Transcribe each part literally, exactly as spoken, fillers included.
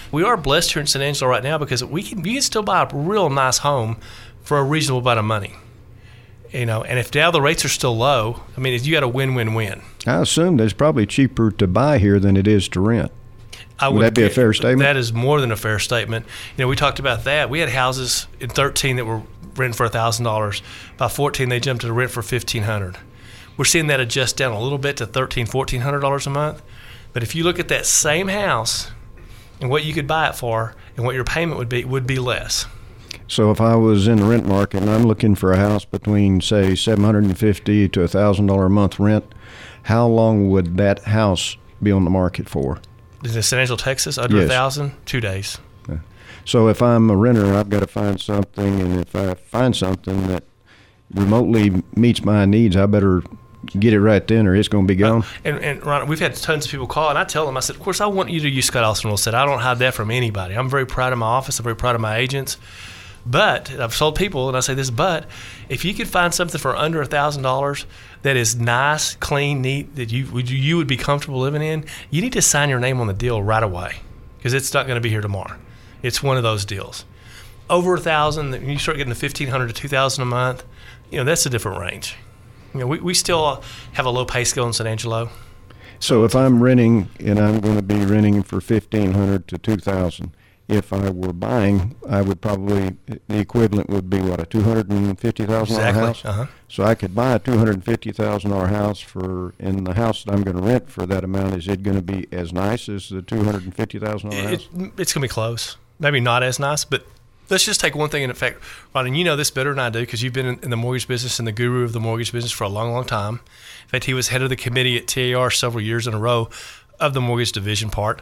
We are blessed here in San Angelo right now because we can, you can still buy a real nice home for a reasonable amount of money. You know, and if now the rates are still low, I mean, you got a win-win-win. I assume that it's probably cheaper to buy here than it is to rent. I would, would that be a fair statement? That is more than a fair statement. You know, we talked about that. We had houses in thirteen that were renting for one thousand dollars. By fourteen, they jumped to the rent for fifteen hundred dollars. We're seeing that adjust down a little bit to thirteen hundred dollars, fourteen hundred dollars a month. But if you look at that same house and what you could buy it for and what your payment would be, would be less. So if I was in the rent market and I'm looking for a house between, say, seven hundred fifty dollars to one thousand dollars a month rent, how long would that house be on the market for? In San Angelo, Texas, under yes. one thousand dollars, two days. Yeah. So if I'm a renter, I've got to find something, and if I find something that remotely meets my needs, I better get it right then or it's going to be gone. Uh, and, and Ron, we've had tons of people call, and I tell them, I said, of course, I want you to use Scott Allison Real Estate. I don't hide that from anybody. I'm very proud of my office. I'm very proud of my agents. But I've told people, and I say this, but if you could find something for under one thousand dollars that is nice, clean, neat, that you would, you would be comfortable living in, you need to sign your name on the deal right away because it's not going to be here tomorrow. It's one of those deals. Over one thousand dollars, you start getting to fifteen hundred dollars to two thousand dollars a month, you know, that's a different range. You know, we, we still have a low pay scale in San Angelo. So if I'm renting and I'm going to be renting for fifteen hundred dollars to two thousand dollars, if I were buying, I would probably, the equivalent would be, what, a two hundred fifty thousand dollars exactly. house? Uh-huh. So I could buy a two hundred fifty thousand dollars house for, in the house that I'm going to rent for that amount, is it going to be as nice as the two hundred fifty thousand dollars house? It, it's going to be close. Maybe not as nice, but let's just take one thing in effect. Ron, and you know this better than I do because you've been in, in the mortgage business and the guru of the mortgage business for a long, long time. In fact, he was head of the committee at T A R several years in a row of the mortgage division part.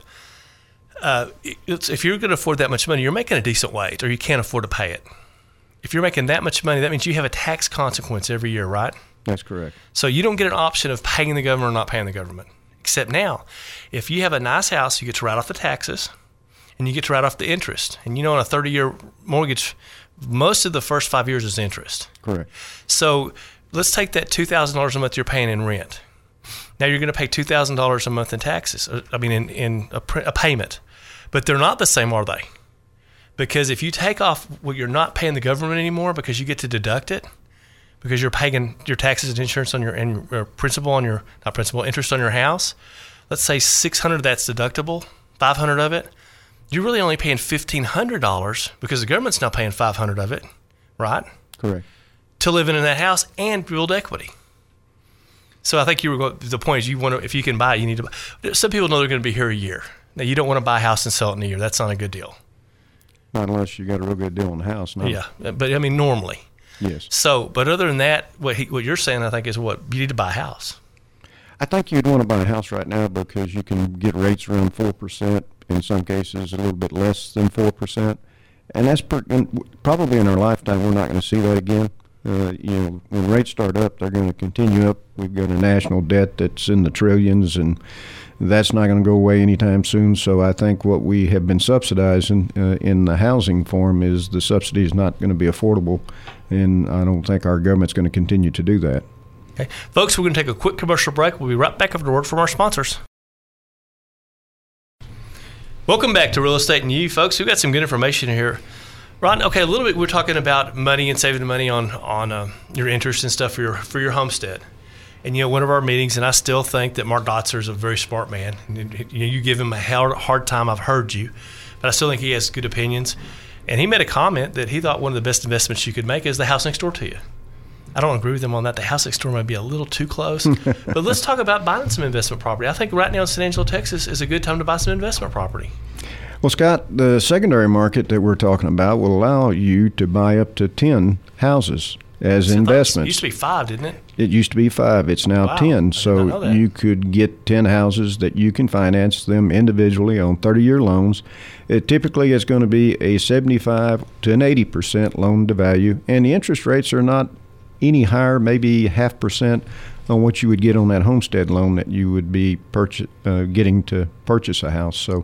Uh, it's, if you're going to afford that much money, you're making a decent wage or you can't afford to pay it. If you're making that much money, that means you have a tax consequence every year, right? That's correct. So you don't get an option of paying the government or not paying the government. Except now, if you have a nice house, you get to write off the taxes and you get to write off the interest. And you know, on a thirty-year mortgage, most of the first five years is interest. Correct. So let's take that two thousand dollars a month you're paying in rent. Now you're going to pay two thousand dollars a month in taxes, I mean in, in a, a payment. But they're not the same, are they? Because if you take off what you're not paying the government anymore because you get to deduct it, because you're paying your taxes and insurance on your and or principal on your, not principal, interest on your house, let's say six hundred dollars of that's deductible, five hundred dollars of it, you're really only paying fifteen hundred dollars because the government's now paying five hundred dollars of it, right? Correct. To live in that house and build equity. So I think you were going, the point is you want to, if you can buy it, you need to buy. Some people know they're going to be here a year. Now, you don't want to buy a house and sell it in a year. That's not a good deal. Not unless you got a real good deal on the house. No. Yeah, but I mean, normally. Yes. So, but other than that, what he, what you're saying, I think, is what you need to buy a house. I think you'd want to buy a house right now because you can get rates around four percent, in some cases a little bit less than four percent. And that's per, and probably in our lifetime, we're not going to see that again. Uh, you know, when rates start up, they're going to continue up. We've got a national debt that's in the trillions, and that's not going to go away anytime soon. So I think what we have been subsidizing uh, in the housing form is the subsidy is not going to be affordable, and I don't think our government's going to continue to do that. Okay. Folks, we're going to take a quick commercial break. We'll be right back after a word from our sponsors. Welcome back to Real Estate and You, folks. We've got some good information here. Ron, okay, a little bit, we're talking about money and saving the money on, on uh, your interest and stuff for your for your homestead. And, you know, one of our meetings, and I still think that Mark Dotzer is a very smart man. And, you know, you give him a hard, hard time, I've heard you, but I still think he has good opinions. And he made a comment that he thought one of the best investments you could make is the house next door to you. I don't agree with him on that. The house next door might be a little too close. But let's talk about buying some investment property. I think right now in San Angelo, Texas is a good time to buy some investment property. Well, Scott, the secondary market that we're talking about will allow you to buy up to ten houses as investments. It used to be five, didn't it? It used to be five. It's now wow. ten. So you could get ten houses that you can finance them individually on thirty-year loans. It typically is going to be a seventy-five to an eighty percent loan to value, and the interest rates are not any higher, maybe half percent on what you would get on that homestead loan that you would be purchase, uh, getting to purchase a house. So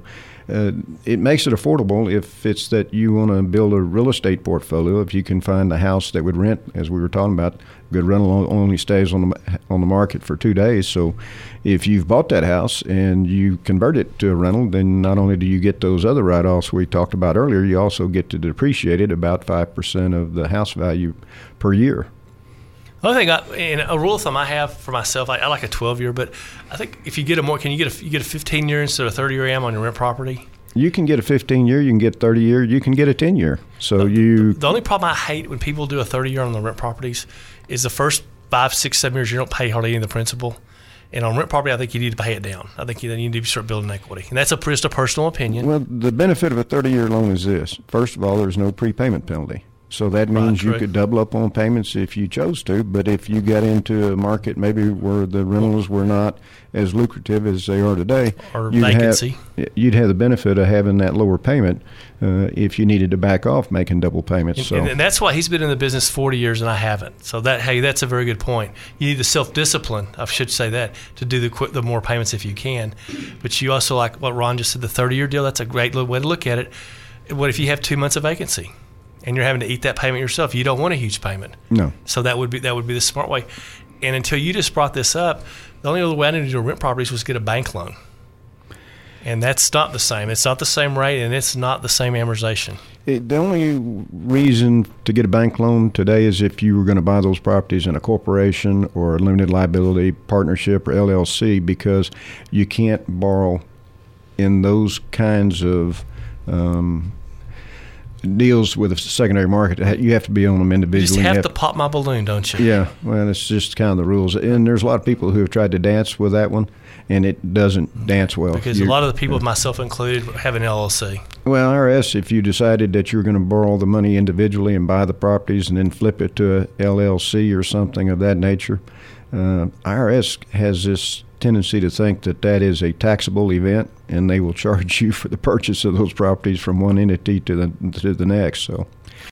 uh, it makes it affordable if it's that you want to build a real estate portfolio. If you can find a house that would rent, as we were talking about, good rental only stays on the on the market for two days. So if you've bought that house and you convert it to a rental, then not only do you get those other write-offs we talked about earlier, you also get to depreciate it about five percent of the house value per year. The other thing, I, and a rule of thumb I have for myself, I, I like a twelve year, but I think if you get a more, can you get a you get a fifteen year instead of thirty year A M on your rent property? You can get a fifteen year, you can get thirty year, you can get a ten year. So the, you. The, the only problem I hate when people do a thirty year on the rent properties is the first five, six, seven years you don't pay hardly any of the principal. And on rent property, I think you need to pay it down. I think you need to start building equity. And that's a, just a personal opinion. Well, the benefit of a thirty year loan is this. First of all, there's no prepayment penalty. So that means right, you could double up on payments if you chose to. But if you got into a market maybe where the rentals were not as lucrative as they are today, or you'd vacancy, have, you'd have the benefit of having that lower payment uh, if you needed to back off making double payments. And, so. and that's why he's been in the business forty years and I haven't. So that hey, that's a very good point. You need the self-discipline, I should say that, to do the quick, the more payments if you can. But you also, like what Ron just said, the thirty year deal, that's a great way to look at it. What if you have two months of vacancy? And you're having to eat that payment yourself. You don't want a huge payment. No. So that would be that would be the smart way. And until you just brought this up, the only other way I knew to do rent properties was get a bank loan. And that's not the same. It's not the same rate, and it's not the same amortization. It, the only reason to get a bank loan today is if you were going to buy those properties in a corporation or a limited liability partnership or L L C, because you can't borrow in those kinds of um, deals with a secondary market. You have to be on them individually. You just have, you have to pop my balloon, don't you? Yeah, well, it's just kind of the rules. And there's a lot of people who have tried to dance with that one, and it doesn't dance well. Because You're, a lot of the people, uh, myself included, have an L L C. Well, I R S, if you decided that you're going to borrow the money individually and buy the properties and then flip it to a L L C or something of that nature, uh, I R S has this tendency to think that that is a taxable event, and they will charge you for the purchase of those properties from one entity to the to the next. So